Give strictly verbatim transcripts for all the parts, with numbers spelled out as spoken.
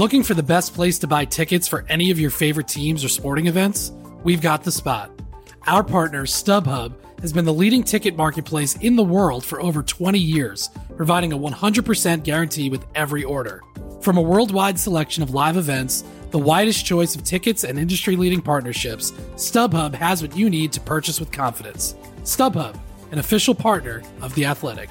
Looking for the best place to buy tickets for any of your favorite teams or sporting events? We've got the spot. Our partner, StubHub, has been the leading ticket marketplace in the world for over twenty years, providing a one hundred percent guarantee with every order. From a worldwide selection of live events, the widest choice of tickets and industry-leading partnerships, StubHub has what you need to purchase with confidence. StubHub, an official partner of The Athletic.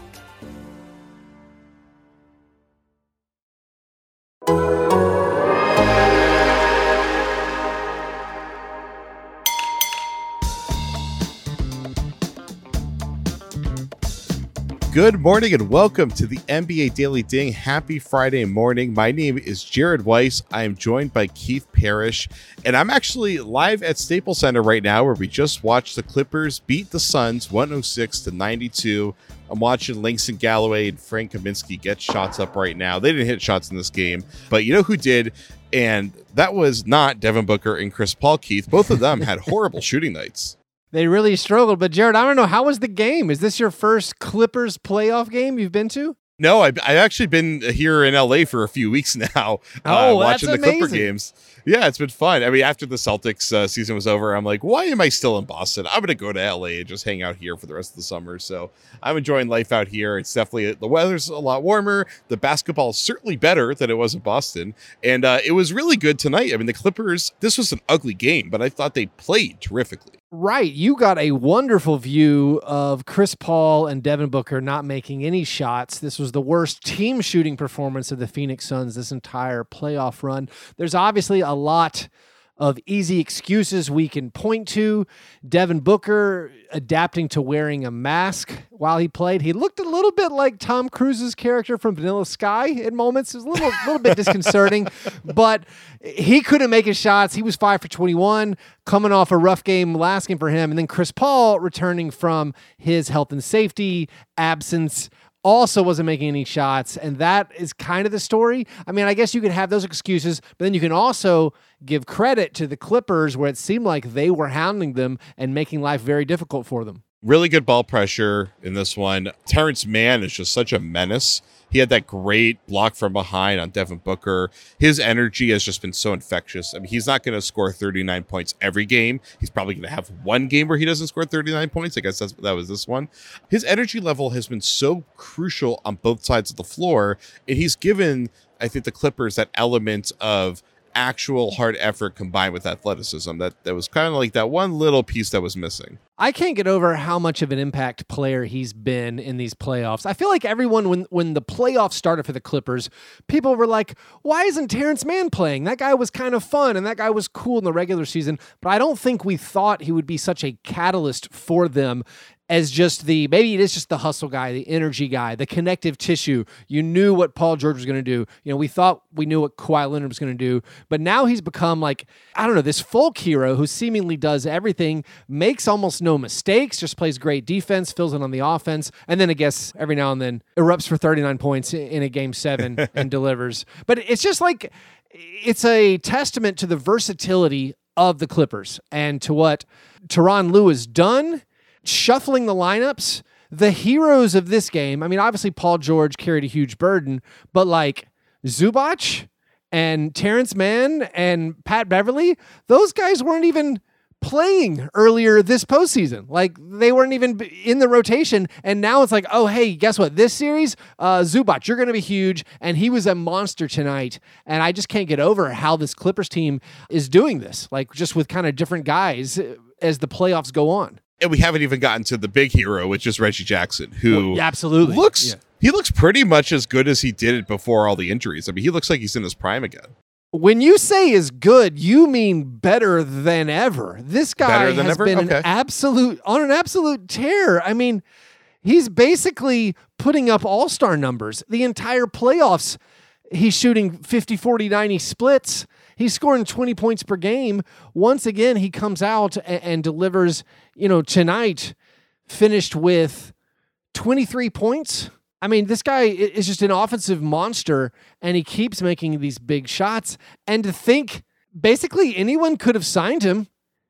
Good morning and welcome to the N B A Daily Ding. Happy Friday morning. My name is Jared Weiss. I am joined by Keith Parrish, and I'm actually live at Staples Center right now where we just watched the Clippers beat the Suns one oh six to ninety-two. I'm watching Langston Galloway and Frank Kaminsky get shots up right now. They didn't hit shots in this game, but you know who did? And that was not Devin Booker and Chris Paul, Keith. Both of them had horrible shooting nights. They really struggled. But, Jared, I don't know. How was the game? Is this your first Clippers playoff game you've been to? No, I've, I've actually been here in L A for a few weeks now, oh, uh, watching that's the Clipper amazing. games. Yeah, it's been fun. I mean, after the Celtics uh, season was over, I'm like, why am I still in Boston? I'm going to go to L A and just hang out here for the rest of the summer. So I'm enjoying life out here. It's definitely, the weather's a lot warmer. The basketball is certainly better than it was in Boston. And uh, it was really good tonight. I mean, the Clippers, this was an ugly game, but I thought they played terrifically. Right. You got a wonderful view of Chris Paul and Devin Booker not making any shots. This was the worst team shooting performance of the Phoenix Suns this entire playoff run. There's obviously a lot of easy excuses we can point to. Devin Booker adapting to wearing a mask while he played. He looked a little bit like Tom Cruise's character from Vanilla Sky at moments. It was a little, little bit disconcerting, but he couldn't make his shots. He was five for twenty-one, coming off a rough game last game for him. And then Chris Paul returning from his health and safety absence also wasn't making any shots, and that is kind of the story. I mean, I guess you can have those excuses, but then you can also give credit to the Clippers where it seemed like they were hounding them and making life very difficult for them. Really good ball pressure in this one. Terrence Mann is just such a menace. He had that great block from behind on Devin Booker. His energy has just been so infectious. I mean, he's not going to score thirty-nine points every game. He's probably going to have one game where he doesn't score thirty-nine points. I guess that's, that was this one. His energy level has been so crucial on both sides of the floor, and he's given, I think, the Clippers that element of actual hard effort combined with athleticism. That, that was kind of like that one little piece that was missing. I can't get over how much of an impact player he's been in these playoffs. I feel like everyone, when when the playoffs started for the Clippers, people were like, why isn't Terrence Mann playing? That guy was kind of fun, and that guy was cool in the regular season, but I don't think we thought he would be such a catalyst for them as just the, maybe it is just the hustle guy, the energy guy, the connective tissue. You knew what Paul George was going to do. You know, we thought we knew what Kawhi Leonard was going to do, but now he's become like, I don't know, this folk hero who seemingly does everything, makes almost no mistakes, just plays great defense, fills in on the offense, and then I guess every now and then erupts for thirty-nine points in a game seven and delivers. But it's just like, it's a testament to the versatility of the Clippers and to what Tyronn Lue has done, shuffling the lineups. The heroes of this game, I mean, obviously Paul George carried a huge burden, but like Zubac and Terrence Mann and Pat Beverly, those guys weren't even playing earlier this postseason. Like, they weren't even in the rotation, and now it's like, oh, hey, guess what? This series, uh, Zubac, you're going to be huge, and he was a monster tonight, and I just can't get over how this Clippers team is doing this, like, just with kind of different guys as the playoffs go on. And we haven't even gotten to the big hero, which is Reggie Jackson, who well, absolutely looks yeah. he looks pretty much as good as he did it before all the injuries. I mean, he looks like he's in his prime again. When you say is good, you mean better than ever. This guy has ever? been Okay. an absolute on an absolute tear. I mean, he's basically putting up all-star numbers. The entire playoffs, he's shooting fifty, forty, ninety splits. He's scoring twenty points per game. Once again, he comes out and, and delivers, you know, tonight finished with twenty-three points. I mean, this guy is just an offensive monster, and he keeps making these big shots. And to think basically anyone could have signed him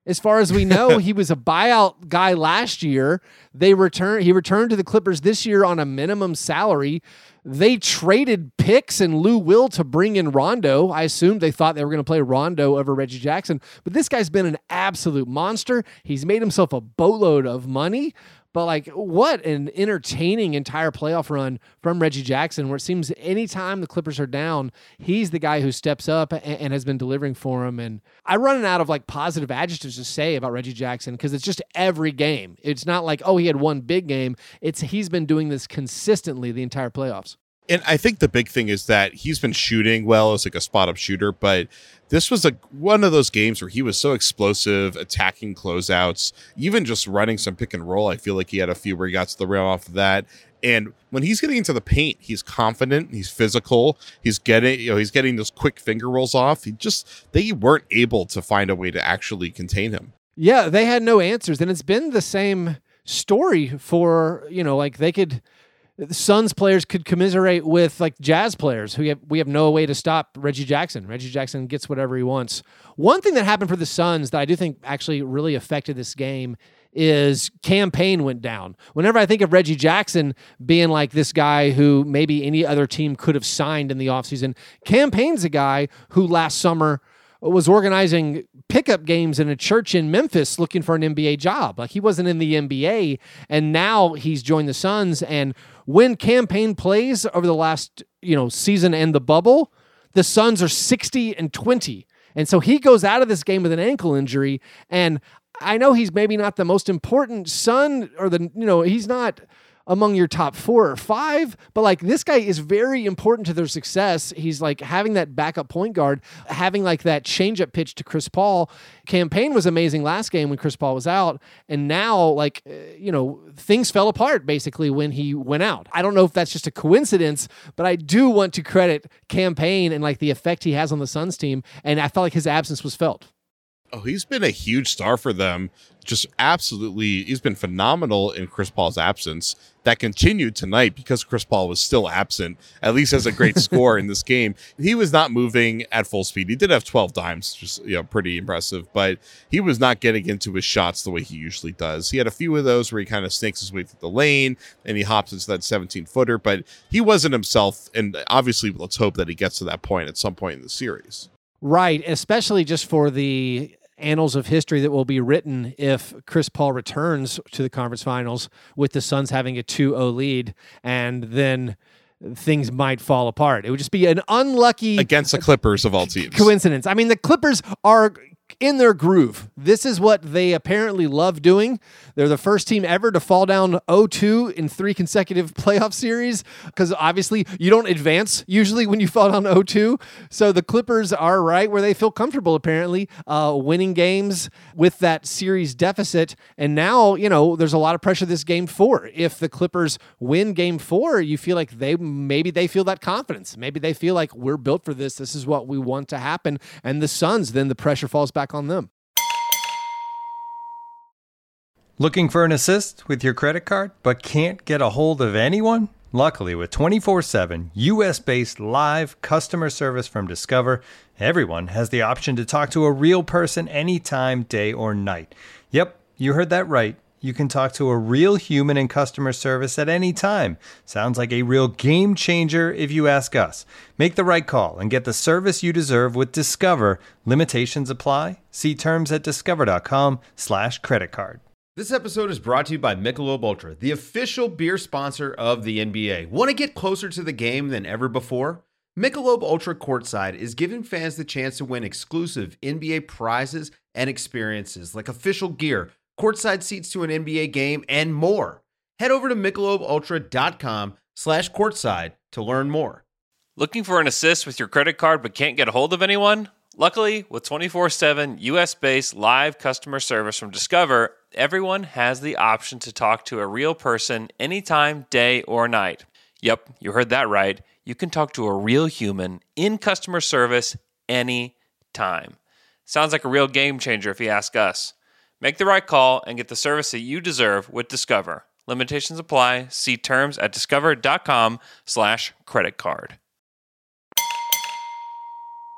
As far as we know, he was a buyout guy last year. They return he returned to the Clippers this year on a minimum salary. They traded picks and Lou Will to bring in Rondo. I assumed they thought they were going to play Rondo over Reggie Jackson, but this guy's been an absolute monster. He's made himself a boatload of money. But like, what an entertaining entire playoff run from Reggie Jackson, where it seems anytime the Clippers are down, he's the guy who steps up and, and has been delivering for him. And I run out of like positive adjectives to say about Reggie Jackson because it's just every game. It's not like, oh, he had one big game. It's he's been doing this consistently the entire playoffs. And I think the big thing is that he's been shooting well as like a spot-up shooter, but this was like one of those games where he was so explosive, attacking closeouts, even just running some pick and roll. I feel like he had a few where he got to the rim off of that. And when he's getting into the paint, he's confident, he's physical, he's getting, you know, he's getting those quick finger rolls off. He just, they weren't able to find a way to actually contain him. Yeah, they had no answers. And it's been the same story for, you know, like they could... The Suns players could commiserate with like Jazz players who have, we have no way to stop Reggie Jackson. Reggie Jackson gets whatever he wants. One thing that happened for the Suns that I do think actually really affected this game is Cam Payne went down. Whenever I think of Reggie Jackson being like this guy who maybe any other team could have signed in the offseason, Cam Payne's a guy who last summer was organizing pickup games in a church in Memphis looking for an N B A job. Like he wasn't in the N B A, and now he's joined the Suns. And when Cam Payne plays over the last, you know, season and the bubble, the Suns are sixty and twenty. And so he goes out of this game with an ankle injury. And I know he's maybe not the most important Sun or the, you know, he's not among your top four or five, but like this guy is very important to their success. He's like having that backup point guard, having like that changeup pitch to Chris Paul. Cam Payne was amazing last game when Chris Paul was out. And now like, you know, things fell apart basically when he went out. I don't know if that's just a coincidence, but I do want to credit Cam Payne and like the effect he has on the Suns team. And I felt like his absence was felt. Oh, he's been a huge star for them. Just absolutely, he's been phenomenal in Chris Paul's absence. That continued tonight because Chris Paul was still absent, at least as a great scorer in this game. He was not moving at full speed. He did have twelve dimes, just, you know, pretty impressive, but he was not getting into his shots the way he usually does. He had a few of those where he kind of snakes his way through the lane and he hops into that seventeen footer, but he wasn't himself. And obviously, let's hope that he gets to that point at some point in the series. Right, especially just for the annals of history that will be written if Chris Paul returns to the conference finals with the Suns having a two oh lead, and then things might fall apart. It would just be an unlucky... Against the Clippers of all teams. Coincidence. I mean, the Clippers are in their groove. This is what they apparently love doing. They're the first team ever to fall down oh two in three consecutive playoff series because obviously you don't advance usually when you fall down oh two. So the Clippers are right where they feel comfortable apparently, uh, winning games with that series deficit. And now, you know, there's a lot of pressure this game four. If the Clippers win game four, you feel like they maybe they feel that confidence. Maybe they feel like we're built for this. This is what we want to happen. And the Suns, then the pressure falls back on them. Looking for an assist with your credit card, but can't get a hold of anyone? Luckily, with twenty-four seven U S-based live customer service from Discover, everyone has the option to talk to a real person anytime, day or night. Yep, you heard that right. You can talk to a real human in customer service at any time. Sounds like a real game changer if you ask us. Make the right call and get the service you deserve with Discover. Limitations apply. See terms at discover.com slash credit card. This episode is brought to you by Michelob Ultra, the official beer sponsor of the N B A. Want to get closer to the game than ever before? Michelob Ultra Courtside is giving fans the chance to win exclusive N B A prizes and experiences like official gear, courtside seats to an N B A game, and more. Head over to michelobultra.com slash courtside to learn more. Looking for an assist with your credit card but can't get a hold of anyone? Luckily, with twenty-four seven U S-based live customer service from Discover, everyone has the option to talk to a real person anytime, day or night. Yep, you heard that right. You can talk to a real human in customer service anytime. Sounds like a real game changer if you ask us. Make the right call and get the service that you deserve with Discover. Limitations apply. See terms at discover.com slash credit card.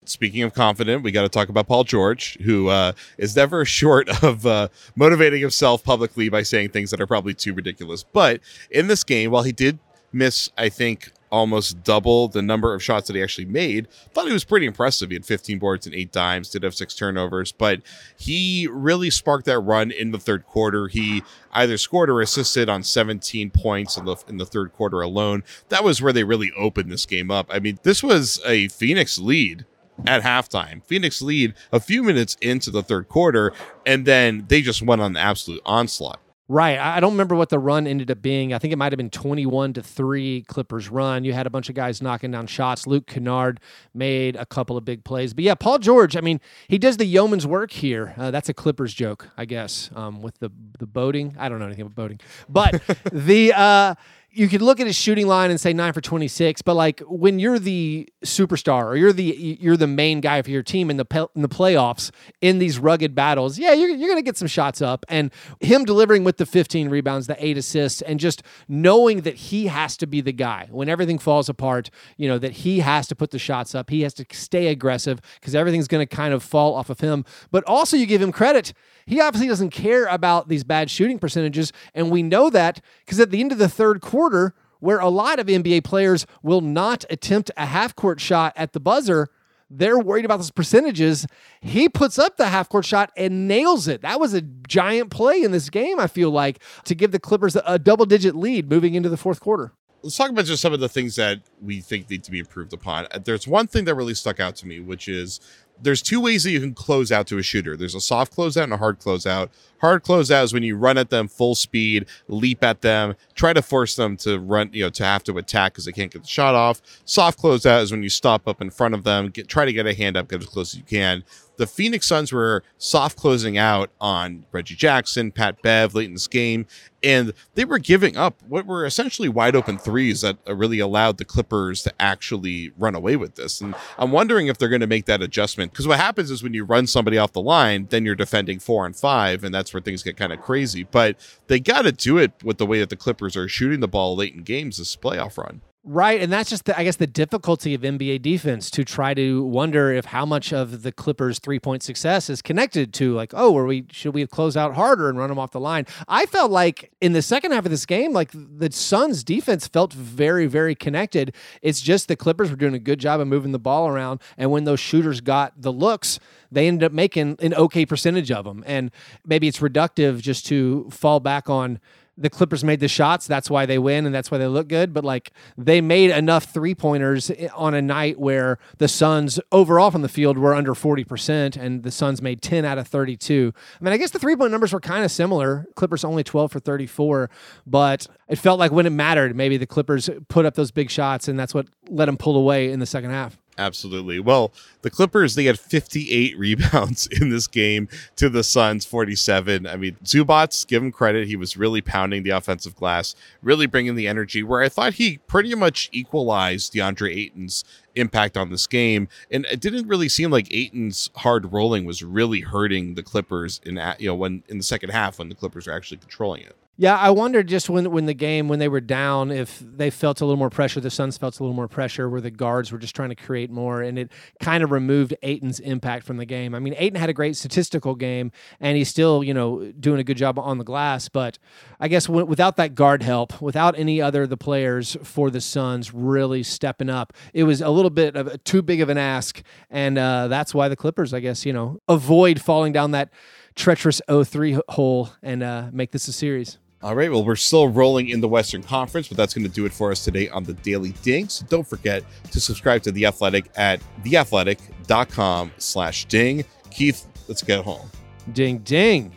Speaking of confident, we got to talk about Paul George, who uh, is never short of uh, motivating himself publicly by saying things that are probably too ridiculous. But in this game, while he did miss, I think, almost double the number of shots that he actually made, thought he was pretty impressive. He had fifteen boards and eight dimes, did have six turnovers, but he really sparked that run in the third quarter. He either scored or assisted on seventeen points in the in the third quarter alone. That was where they really opened this game up. I mean, this was a Phoenix lead at halftime. Phoenix lead a few minutes into the third quarter, and then they just went on the absolute onslaught. Right. I don't remember what the run ended up being. I think it might have been twenty-one to three Clippers run. You had a bunch of guys knocking down shots. Luke Kennard made a couple of big plays. But yeah, Paul George, I mean, he does the yeoman's work here. Uh, that's a Clippers joke, I guess, um, with the, the boating. I don't know anything about boating. But the... Uh, you could look at his shooting line and say nine for twenty-six, but like when you're the superstar or you're the you're the main guy for your team in the pe- in the playoffs in these rugged battles, yeah, you're you're gonna get some shots up. And him delivering with the fifteen rebounds, the eight assists, and just knowing that he has to be the guy when everything falls apart. You know that he has to put the shots up. He has to stay aggressive because everything's gonna kind of fall off of him. But also, you give him credit. He obviously doesn't care about these bad shooting percentages, and we know that because at the end of the third quarter, where a lot of N B A players will not attempt a half-court shot at the buzzer, they're worried about those percentages. He puts up the half-court shot and nails it. That was a giant play in this game, I feel like, to give the Clippers a double-digit lead moving into the fourth quarter. Let's talk about just some of the things that we think need to be improved upon. There's one thing that really stuck out to me, which is there's two ways that you can close out to a shooter. There's a soft closeout and a hard closeout. Hard closeout is when you run at them full speed, leap at them, try to force them to run, you know, to have to attack because they can't get the shot off. Soft closeout is when you stop up in front of them, get try to get a hand up, get as close as you can. The Phoenix Suns were soft closing out on Reggie Jackson, Pat Bev late in this game, and they were giving up what were essentially wide open threes that really allowed the Clippers to actually run away with this. And I'm wondering if they're going to make that adjustment, because what happens is when you run somebody off the line, then you're defending four on five, and that's where things get kind of crazy. But they got to do it with the way that the Clippers are shooting the ball late in games this playoff run. Right, and that's just, the, I guess, the difficulty of N B A defense, to try to wonder if how much of the Clippers' three-point success is connected to, like, oh, are we should we have closed out harder and run them off the line? I felt like in the second half of this game, like the Suns' defense felt very, very connected. It's just the Clippers were doing a good job of moving the ball around, and when those shooters got the looks, they ended up making an okay percentage of them. And maybe it's reductive just to fall back on the Clippers made the shots, that's why they win, and that's why they look good. But like, they made enough three-pointers on a night where the Suns overall from the field were under forty percent, and the Suns made ten out of thirty-two. I mean, I guess the three-point numbers were kind of similar. Clippers only twelve for thirty-four, but it felt like when it mattered, maybe the Clippers put up those big shots, and that's what let them pull away in the second half. Absolutely. Well, the Clippers, they had fifty-eight rebounds in this game to the Suns forty-seven. I mean, Zubac, give him credit. He was really pounding the offensive glass, really bringing the energy, where I thought he pretty much equalized DeAndre Ayton's impact on this game. And it didn't really seem like Ayton's hard rolling was really hurting the Clippers in, you know, when in the second half when the Clippers were actually controlling it. Yeah, I wondered just when when the game, when they were down, if they felt a little more pressure, the Suns felt a little more pressure, where the guards were just trying to create more, and it kind of removed Ayton's impact from the game. I mean, Ayton had a great statistical game, and he's still, you know, doing a good job on the glass, but I guess w- without that guard help, without any other of the players for the Suns really stepping up, it was a little bit of a, too big of an ask, and uh, that's why the Clippers, I guess, you know, avoid falling down that treacherous oh three hole and uh, make this a series. All right, well, we're still rolling in the Western Conference, but that's going to do it for us today on the Daily Ding. So don't forget to subscribe to The Athletic at theathletic.com slash ding. Keith, let's get home. Ding, ding.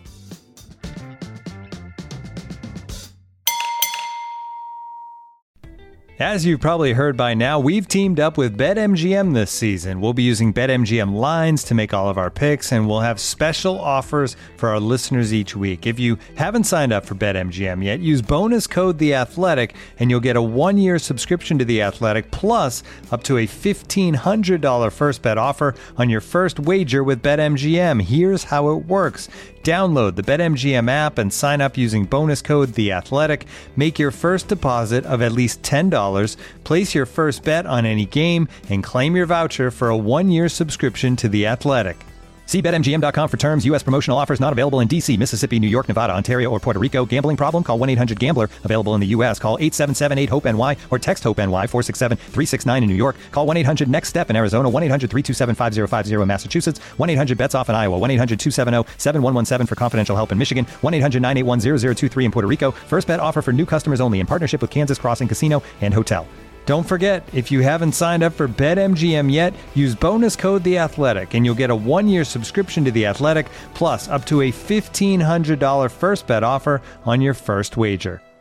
As you've probably heard by now, we've teamed up with BetMGM this season. We'll be using BetMGM lines to make all of our picks, and we'll have special offers for our listeners each week. If you haven't signed up for BetMGM yet, use bonus code The Athletic, and you'll get a one-year subscription to The Athletic, plus up to a fifteen hundred dollars first bet offer on your first wager with BetMGM. Here's how it works. Download the BetMGM app and sign up using bonus code THEATHLETIC. Make your first deposit of at least ten dollars, place your first bet on any game, and claim your voucher for a one-year subscription to The Athletic. See Bet M G M dot com for terms. U S promotional offers not available in D C, Mississippi, New York, Nevada, Ontario, or Puerto Rico. Gambling problem? Call one eight hundred gambler. Available in the U S. Call eight seven seven eight hope N Y or text HOPE-NY four six seven three six nine in New York. Call one eight hundred next step in Arizona. one eight hundred three two seven five zero five zero in Massachusetts. one eight hundred bets off in Iowa. one eight hundred two seven zero seven one one seven for confidential help in Michigan. one eight hundred nine eight one zero zero two three in Puerto Rico. First bet offer for new customers only in partnership with Kansas Crossing Casino and Hotel. Don't forget, if you haven't signed up for BetMGM yet, use bonus code The Athletic, and you'll get a one-year subscription to The Athletic, plus up to a fifteen hundred dollars first bet offer on your first wager.